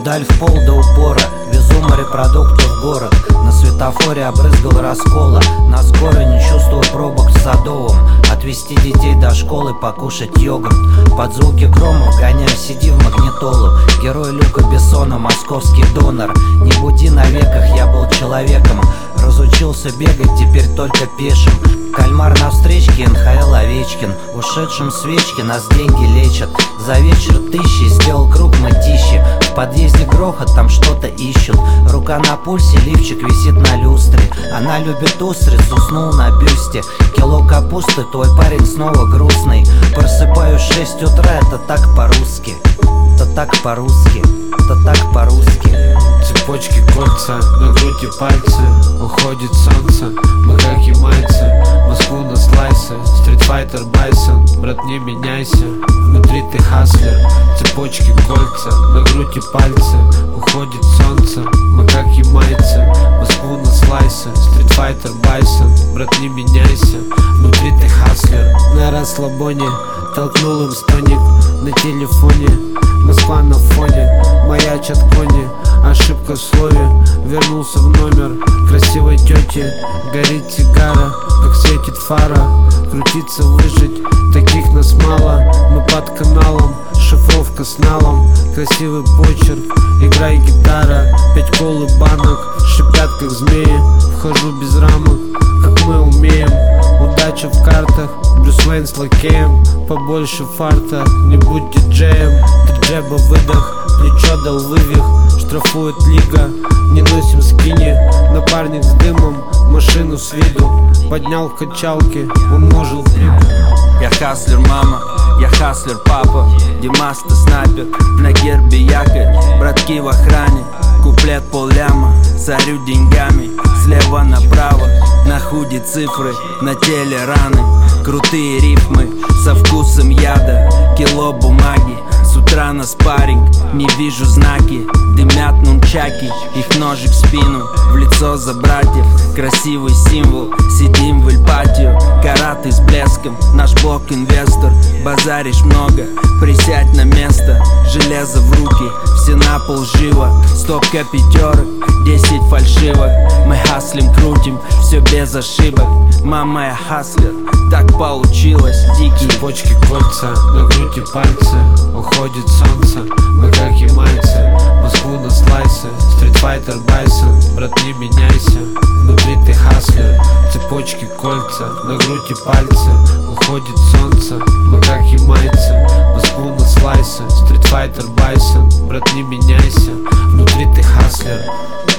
даль в пол до упора, везу морепродукты в город. На светофоре обрызгал раскола, на скорой не чувствую пробок в Садовом. Отвезти детей до школы, покушать йогурт. Под звуки грома гоняю CD в магнитолу. Герой Люка Бессона, московский донор. Не буди на веках, я был человеком. Разучился бегать, теперь только пешим. Кальмар на встречке, НХЛ Овечкин. Ушедшим свечки, нас деньги лечат. За вечер тысячи, сделал круг мытищи. В подъезде грохот, там что-то ищут. Рука на пульсе, лифчик висит на люстре. Она любит устриц, уснул на бюсте. Кило капусты, твой парень снова грустный. Просыпаюсь в 6 утра, это так по-русски. Это так по-русски, это так по-русски. Цепочки, кольца, на груди пальцы. Уходит солнце, мы как ямайцы. Москву на слайсы, стритфайтер Байсон. Брат, не меняйся, внутри ты хаслер. Цепочки, кольца, на груди пальцы. Уходит солнце, мы как ямайцы. Москву на слайсы, стритфайтер Байсон. Брат, не меняйся, внутри ты хаслер. На расслабоне толкнул им стоник на телефоне. Москва на фоне, маячат кони. Ошибка в слове, вернулся в номер красивой тети. Горит сигара, как светит фара. Крутиться, выжить, таких нас мало. Мы под каналом, шифровка с налом. Красивый почерк, играй гитара. 5 кол и банок, шипят как змеи. Вхожу без рамок, как мы умеем. Удача в картах, Брюс Уэйн с лакеем. Побольше фарта, не будь диджеем. Ты джеба выдох, плечо дал вывих. Штрафует лига, не носим скини. Напарник с дымом, машину с виду. Поднял в качалке, умножил в клип. Я хаслер, мама, я хаслер, папа. Димаста снайпер, на гербе якорь. Братки в охране, куплет полляма. Царю деньгами, слева направо. На худи цифры, на теле раны. Крутые рифмы, со вкусом яда. Кило бумаги, с утра на спарринг. Не вижу знаки, дымят нунчаки. Их ножик в спину, в лицо за братьев. Красивый символ, сидим в Эль-Патио. Караты с блеском, наш блок инвестор. Базаришь много, присядь на место. Железо в руки, все на пол живо. Стопка пятерок, 10 фальшивок. Мы хаслим, крутим, все без ошибок. Мама, я хаслер, так получилось, дикий. Цепочки, кольца, на груди пальцы. Уходит солнце, мы как ямайцы. Москву на слайсы, стритфайтер Байсон. Брат, не меняйся, внутри ты хаслер. Цепочки, кольца, на груди пальцы. Уходит солнце, мы как ямайцы. Москву на слайсы, стритфайтер Байсон. Брат, не меняйся, внутри ты хаслер.